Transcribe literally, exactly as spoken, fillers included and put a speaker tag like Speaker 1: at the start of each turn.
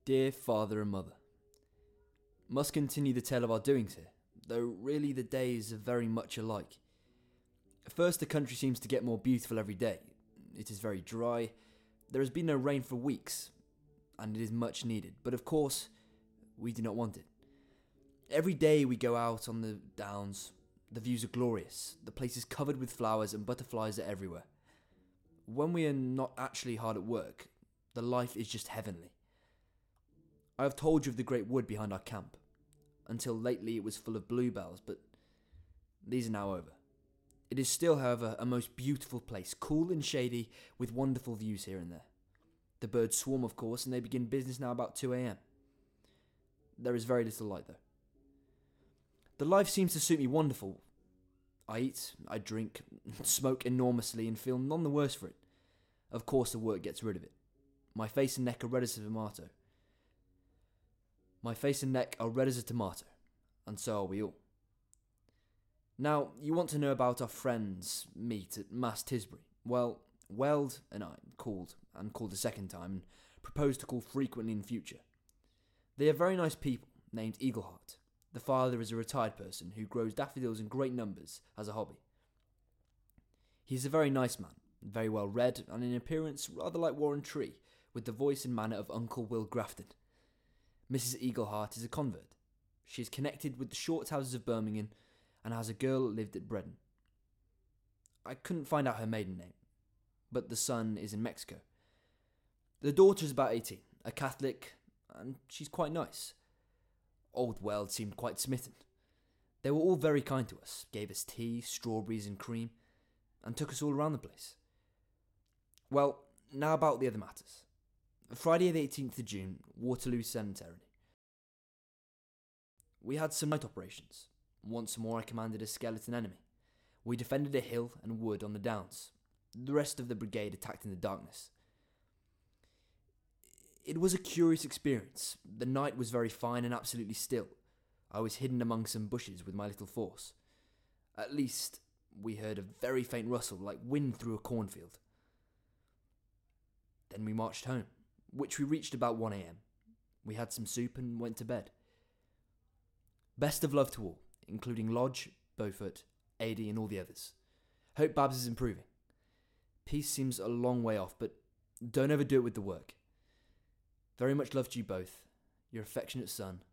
Speaker 1: Dear father and mother, must continue the tale of our doings here, though really the days are very much alike. First, the country seems to get more beautiful every day. It is very dry, there has been no rain for weeks, and it is much needed, but of course, we do not want it. Every day we go out on the downs, the views are glorious, the place is covered with flowers and butterflies are everywhere. When we are not actually hard at work, the life is just heavenly. I have told you of the great wood behind our camp. Until lately it was full of bluebells, but these are now over. It is still, however, a most beautiful place, cool and shady, with wonderful views here and there. The birds swarm, of course, and they begin business now about two a.m. There is very little light, though. The life seems to suit me wonderful. I eat, I drink, smoke enormously, and feel none the worse for it. Of course, the work gets rid of it. My face and neck are red as a tomato. My face and neck are red as a tomato, and so are we all. Now, you want to know about our friends' meet at Mass Tisbury. Well, Weld and I called, and called a second time, and proposed to call frequently in future. They are very nice people, named Eagleheart. The father is a retired person who grows daffodils in great numbers as a hobby. He is a very nice man, very well read, and in appearance rather like Warren Tree, with the voice and manner of Uncle Will Grafton. Missus Eagleheart is a convert. She is connected with the Shorthouses of Birmingham and has a girl lived at Bredon. I couldn't find out her maiden name, but the son is in Mexico. The daughter is about eighteen, a Catholic, and she's quite nice. Old Weld seemed quite smitten. They were all very kind to us, gave us tea, strawberries and cream, and took us all around the place. Well, now about the other matters. Friday the eighteenth of June, Waterloo Cemetery. We had some night operations. Once more I commanded a skeleton enemy. We defended a hill and wood on the downs. The rest of the brigade attacked in the darkness. It was a curious experience. The night was very fine and absolutely still. I was hidden among some bushes with my little force. At least, we heard a very faint rustle like wind through a cornfield. Then we marched home, which we reached about one a.m. We had some soup and went to bed. Best of love to all, including Lodge, Beaufort, Ady and all the others. Hope Babs is improving. Peace seems a long way off, but don't overdo it with the work. Very much love to you both, your affectionate son,